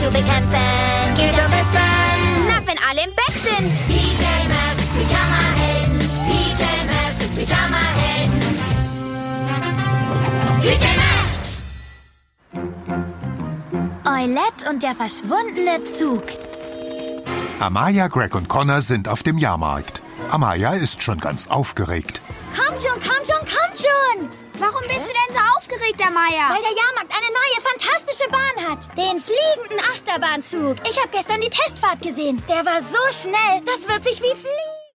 zu bekämpfen. Geht um es dann. Na, wenn alle im Bett sind. PJ Masks Pyjama-Helden. PJ Masks Pyjama-Helden. PJ Masks! Eulette und der verschwundene Zug. Amaya, Greg und Connor sind auf dem Jahrmarkt. Amaya ist schon ganz aufgeregt. Kommt schon, kommt schon, kommt schon! Warum bist du denn so aufgeregt, Amaya? Weil der Jahrmarkt eine neue, fantastische Bahn hat. Den fliegenden Achterbahnzug. Ich habe gestern die Testfahrt gesehen. Der war so schnell, das wird sich wie Fliegen